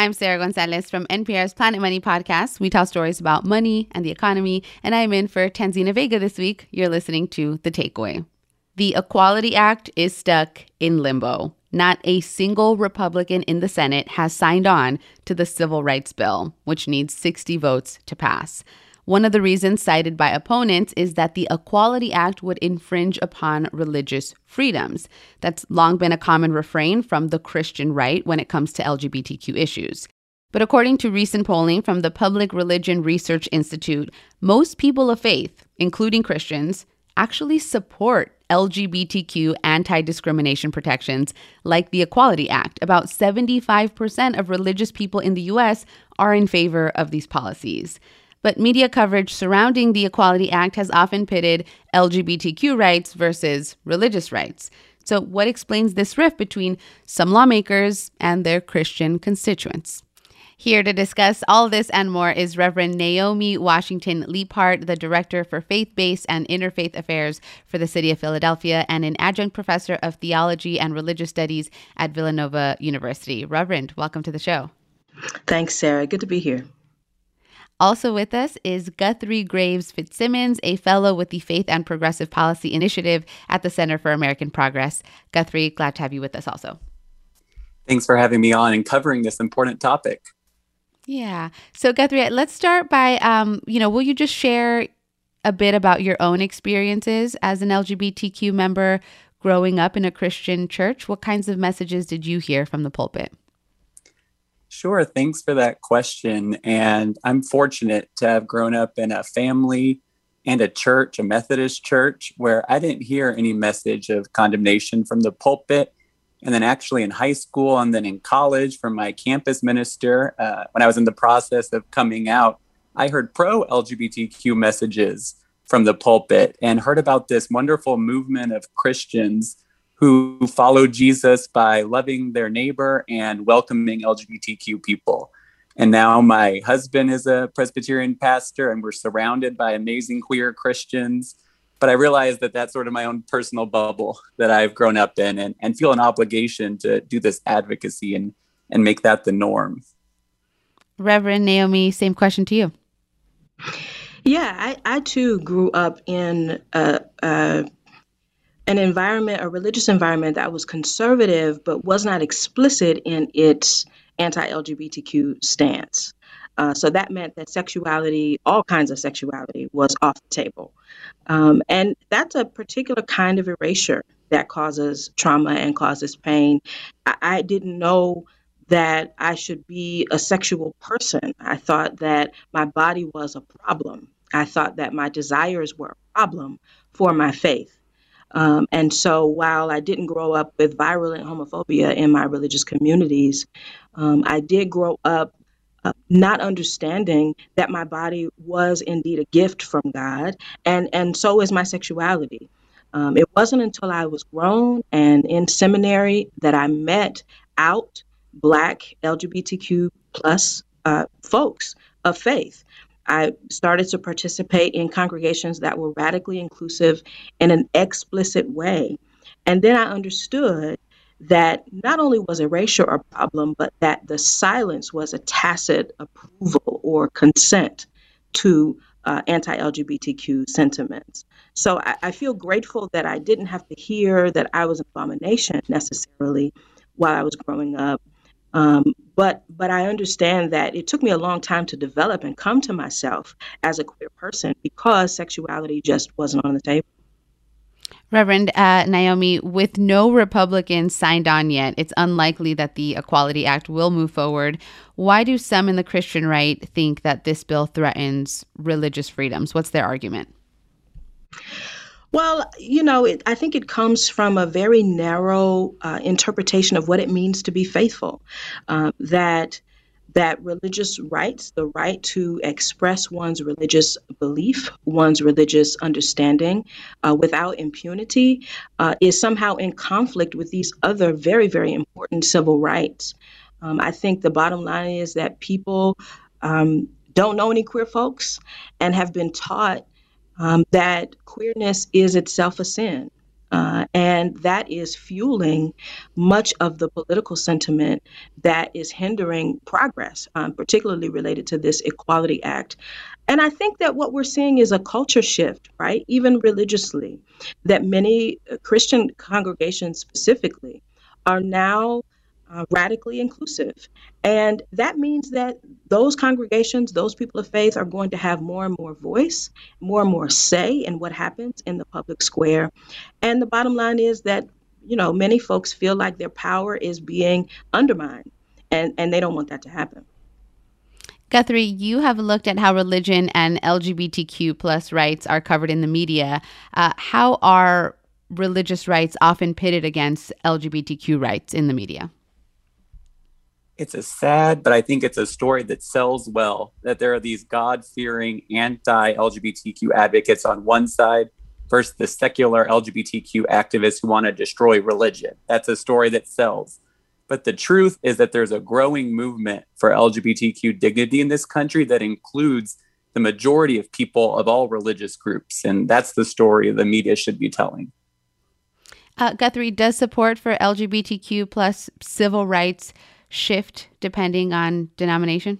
I'm Sarah Gonzalez from NPR's Planet Money podcast. We tell stories about money and the economy, and I'm in for Tanzina Vega this week. You're listening to The Takeaway. The Equality Act is stuck in limbo. Not a single Republican in the Senate has signed on to the Civil Rights Bill, which needs 60 votes to pass. One of the reasons cited by opponents is that the Equality Act would infringe upon religious freedoms. That's long been a common refrain from the Christian right when it comes to LGBTQ issues. But according to recent polling from the Public Religion Research Institute, most people of faith, including Christians, actually support LGBTQ anti-discrimination protections like the Equality Act. About 75% of religious people in the U.S. are in favor of these policies. But media coverage surrounding the Equality Act has often pitted LGBTQ rights versus religious rights. So what explains this rift between some lawmakers and their Christian constituents? Here to discuss all this and more is Reverend Naomi Washington Leaphart, the Director for Faith-Based and Interfaith Affairs for the City of Philadelphia and an adjunct professor of theology and religious studies at Villanova University. Reverend, welcome to the show. Thanks, Sarah. Good to be here. Also with us is Guthrie Graves Fitzsimmons, a fellow with the Faith and Progressive Policy Initiative at the Center for American Progress. Guthrie, glad to have you with us also. Thanks for having me on and covering this important topic. Yeah. So Guthrie, let's start by, will you just share a bit about your own experiences as an LGBTQ member growing up in a Christian church? What kinds of messages did you hear from the pulpit? Sure. Thanks for that question. And I'm fortunate to have grown up in a family and a church, a Methodist church, where I didn't hear any message of condemnation from the pulpit. And then actually in high school and then in college from my campus minister, when I was in the process of coming out, I heard pro-LGBTQ messages from the pulpit and heard about this wonderful movement of Christians who follow Jesus by loving their neighbor and welcoming LGBTQ people. And now my husband is a Presbyterian pastor and we're surrounded by amazing queer Christians. But I realize that that's sort of my own personal bubble that I've grown up in and feel an obligation to do this advocacy and make that the norm. Reverend Naomi, same question to you. Yeah, I too grew up in an environment, a religious environment that was conservative, but was not explicit in its anti-LGBTQ stance. So that meant that sexuality, all kinds of sexuality, was off the table. And that's a particular kind of erasure that causes trauma and causes pain. I didn't know that I should be a sexual person. I thought that my body was a problem. I thought that my desires were a problem for my faith. And so while I didn't grow up with virulent homophobia in my religious communities, I did grow up not understanding that my body was indeed a gift from God, and so is my sexuality. It wasn't until I was grown and in seminary that I met out Black LGBTQ plus folks of faith. I started to participate in congregations that were radically inclusive in an explicit way. And then I understood that not only was erasure a problem, but that the silence was a tacit approval or consent to anti-LGBTQ sentiments. So I feel grateful that I didn't have to hear that I was an abomination necessarily while I was growing up. But I understand that it took me a long time to develop and come to myself as a queer person because sexuality just wasn't on the table. Reverend Naomi, with no Republicans signed on yet, it's unlikely that the Equality Act will move forward. Why do some in the Christian right think that this bill threatens religious freedoms? What's their argument? Well, I think it comes from a very narrow interpretation of what it means to be faithful, that religious rights, the right to express one's religious belief, one's religious understanding without impunity is somehow in conflict with these other very, very important civil rights. I think the bottom line is that people don't know any queer folks and have been taught that queerness is itself a sin. And that is fueling much of the political sentiment that is hindering progress, particularly related to this Equality Act. And I think that what we're seeing is a culture shift, right? Even religiously, that many Christian congregations specifically are now radically inclusive. And that means that those congregations, those people of faith, are going to have more and more voice, more and more say in what happens in the public square. And the bottom line is that, many folks feel like their power is being undermined, and they don't want that to happen. Guthrie, you have looked at how religion and LGBTQ plus rights are covered in the media. How are religious rights often pitted against LGBTQ rights in the media? It's a sad, but I think it's a story that sells well, that there are these God-fearing anti-LGBTQ advocates on one side versus the secular LGBTQ activists who want to destroy religion. That's a story that sells. But the truth is that there's a growing movement for LGBTQ dignity in this country that includes the majority of people of all religious groups. And that's the story the media should be telling. Guthrie, does support for LGBTQ plus civil rights shift depending on denomination?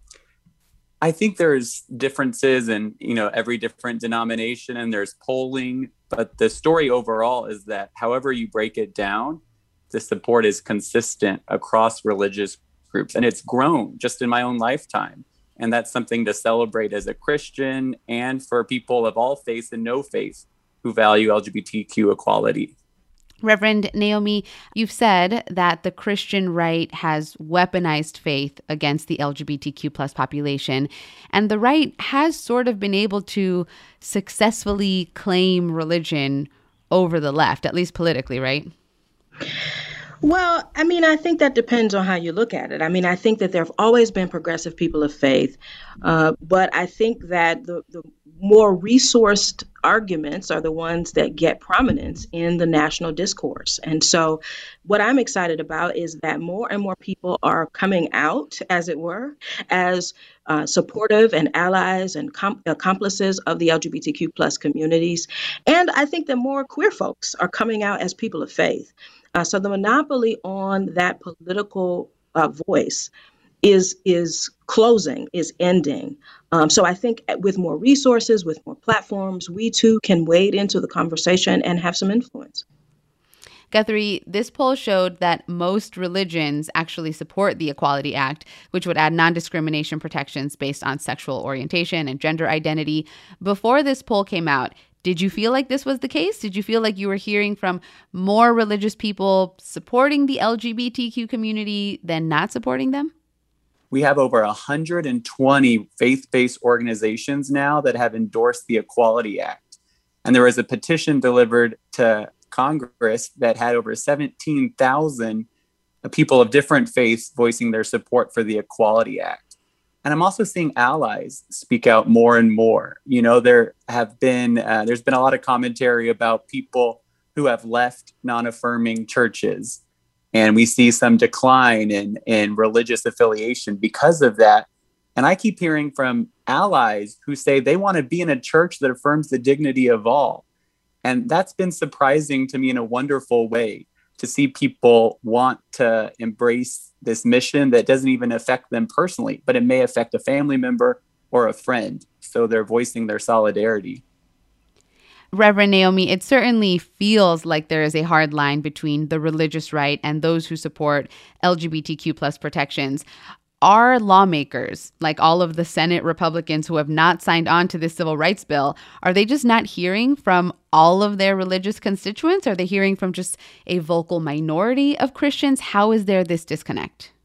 I think there's differences in, every different denomination, and there's polling. But the story overall is that however you break it down, the support is consistent across religious groups. And it's grown just in my own lifetime. And that's something to celebrate as a Christian and for people of all faiths and no faith who value LGBTQ equality. Reverend Naomi, you've said that the Christian right has weaponized faith against the LGBTQ plus population, and the right has sort of been able to successfully claim religion over the left, at least politically, right? Well, I think that depends on how you look at it. I think that there have always been progressive people of faith, but I think that the more resourced arguments are the ones that get prominence in the national discourse. And so what I'm excited about is that more and more people are coming out, as it were, as supportive and allies and accomplices of the LGBTQ plus communities. And I think that more queer folks are coming out as people of faith. So the monopoly on that political voice is closing, is ending. So I think with more resources, with more platforms, we too can wade into the conversation and have some influence. Guthrie, this poll showed that most religions actually support the Equality Act, which would add non-discrimination protections based on sexual orientation and gender identity. Before this poll came out, did you feel like this was the case? Did you feel like you were hearing from more religious people supporting the LGBTQ community than not supporting them? We have over 120 faith-based organizations now that have endorsed the Equality Act. And there was a petition delivered to Congress that had over 17,000 people of different faiths voicing their support for the Equality Act. And I'm also seeing allies speak out more and more. There's been a lot of commentary about people who have left non-affirming churches. And we see some decline in religious affiliation because of that. And I keep hearing from allies who say they want to be in a church that affirms the dignity of all. And that's been surprising to me in a wonderful way, to see people want to embrace this mission that doesn't even affect them personally, but it may affect a family member or a friend. So they're voicing their solidarity. Reverend Naomi, it certainly feels like there is a hard line between the religious right and those who support LGBTQ plus protections. Are lawmakers, like all of the Senate Republicans who have not signed on to this civil rights bill, are they just not hearing from all of their religious constituents? Are they hearing from just a vocal minority of Christians? How is there this disconnect?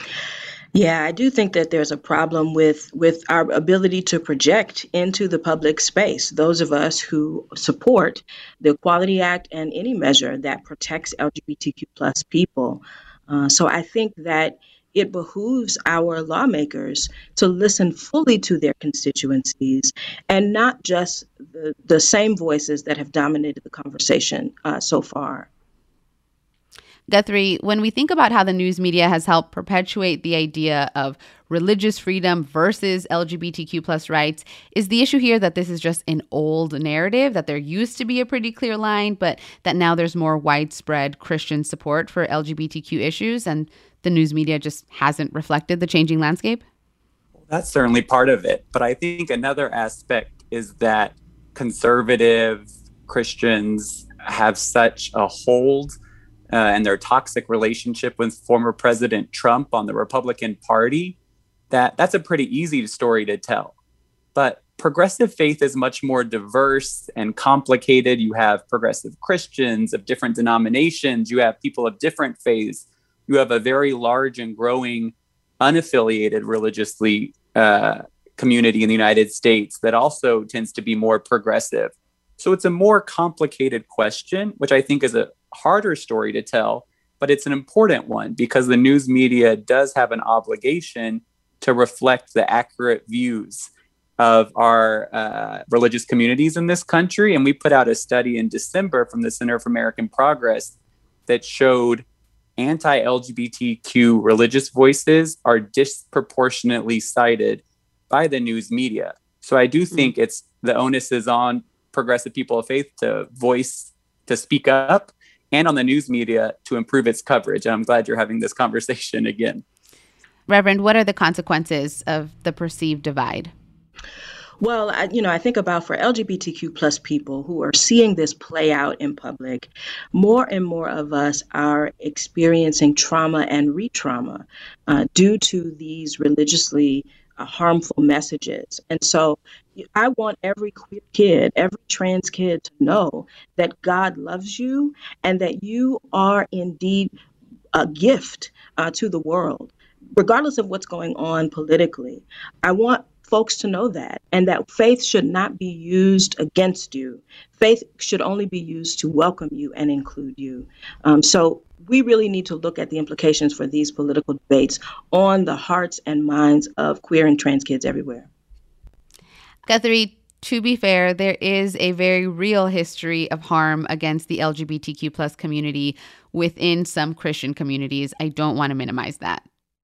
Yeah, I do think that there's a problem with our ability to project into the public space, those of us who support the Equality Act and any measure that protects LGBTQ plus people. So I think that it behooves our lawmakers to listen fully to their constituencies and not just the same voices that have dominated the conversation so far. Guthrie, when we think about how the news media has helped perpetuate the idea of religious freedom versus LGBTQ plus rights, is the issue here that this is just an old narrative, that there used to be a pretty clear line, but that now there's more widespread Christian support for LGBTQ issues and the news media just hasn't reflected the changing landscape? That's certainly part of it. But I think another aspect is that conservative Christians have such a hold and their toxic relationship with former President Trump on the Republican Party, that's a pretty easy story to tell. But progressive faith is much more diverse and complicated. You have progressive Christians of different denominations. You have people of different faiths. You have a very large and growing unaffiliated religiously community in the United States that also tends to be more progressive. So it's a more complicated question, which I think is a harder story to tell, but it's an important one because the news media does have an obligation to reflect the accurate views of our religious communities in this country. And we put out a study in December from the Center for American Progress that showed anti-LGBTQ religious voices are disproportionately cited by the news media. So I do think the onus is on progressive people of faith to speak up, and on the news media to improve its coverage. And I'm glad you're having this conversation again. Reverend, what are the consequences of the perceived divide? Well, I think about for LGBTQ plus people who are seeing this play out in public, more and more of us are experiencing trauma and re-trauma due to these religiously harmful messages. And so I want every queer kid, every trans kid to know that God loves you and that you are indeed a gift to the world, regardless of what's going on politically. I want folks to know that, and that faith should not be used against you. Faith should only be used to welcome you and include you. So we really need to look at the implications for these political debates on the hearts and minds of queer and trans kids everywhere. Guthrie, to be fair, there is a very real history of harm against the LGBTQ plus community within some Christian communities. I don't want to minimize that.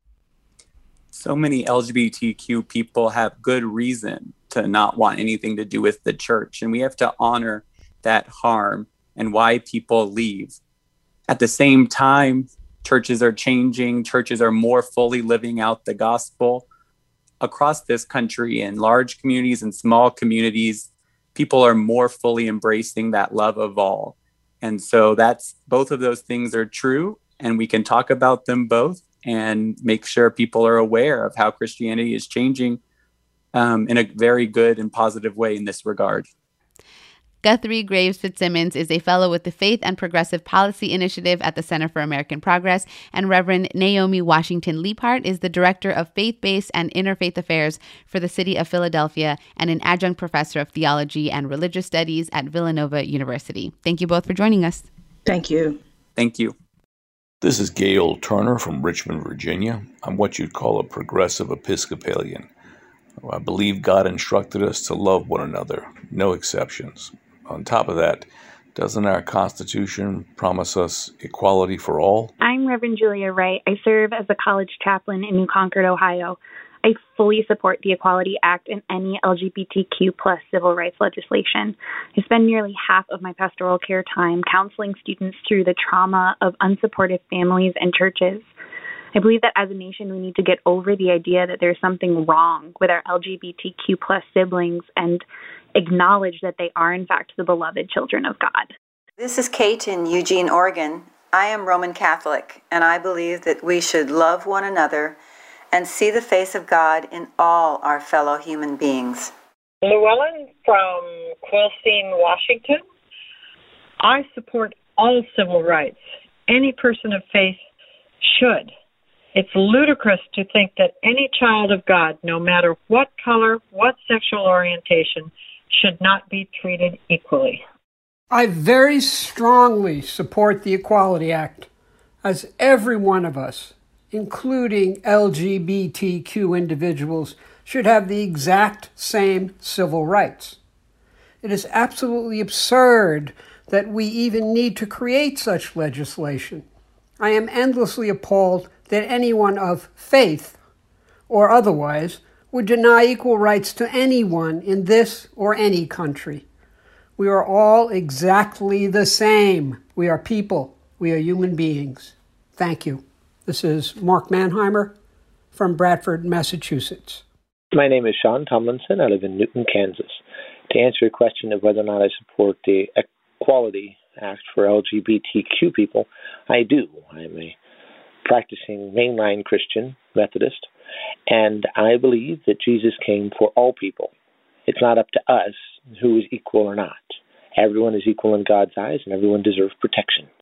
So many LGBTQ people have good reason to not want anything to do with the church, and we have to honor that harm and why people leave. At the same time, churches are changing. Churches are more fully living out the gospel. Across this country, in large communities and small communities, people are more fully embracing that love of all. And so both of those things are true, and we can talk about them both and make sure people are aware of how Christianity is changing in a very good and positive way in this regard. Guthrie Graves Fitzsimmons is a fellow with the Faith and Progressive Policy Initiative at the Center for American Progress, and Reverend Naomi Washington Leaphart is the Director of Faith-Based and Interfaith Affairs for the City of Philadelphia and an adjunct professor of theology and religious studies at Villanova University. Thank you both for joining us. Thank you. Thank you. This is Gail Turner from Richmond, Virginia. I'm what you'd call a progressive Episcopalian. I believe God instructed us to love one another, no exceptions. On top of that, doesn't our Constitution promise us equality for all? I'm Reverend Julia Wright. I serve as a college chaplain in New Concord, Ohio. I fully support the Equality Act and any LGBTQ plus civil rights legislation. I spend nearly half of my pastoral care time counseling students through the trauma of unsupportive families and churches. I believe that as a nation, we need to get over the idea that there's something wrong with our LGBTQ plus siblings and acknowledge that they are, in fact, the beloved children of God. This is Kate in Eugene, Oregon. I am Roman Catholic, and I believe that we should love one another and see the face of God in all our fellow human beings. Llewellyn from Quilcene, Washington. I support all civil rights. Any person of faith should. It's ludicrous to think that any child of God, no matter what color, what sexual orientation, should not be treated equally. I very strongly support the Equality Act, as every one of us, including LGBTQ individuals, should have the exact same civil rights. It is absolutely absurd that we even need to create such legislation. I am endlessly appalled that anyone of faith or otherwise would deny equal rights to anyone in this or any country. We are all exactly the same. We are people. We are human beings. Thank you. This is Mark Mannheimer from Bradford, Massachusetts. My name is Sean Tomlinson. I live in Newton, Kansas. To answer your question of whether or not I support the Equality Act for LGBTQ people, I do. I'm a practicing mainline Christian Methodist, and I believe that Jesus came for all people. It's not up to us who is equal or not. Everyone is equal in God's eyes, and everyone deserves protection.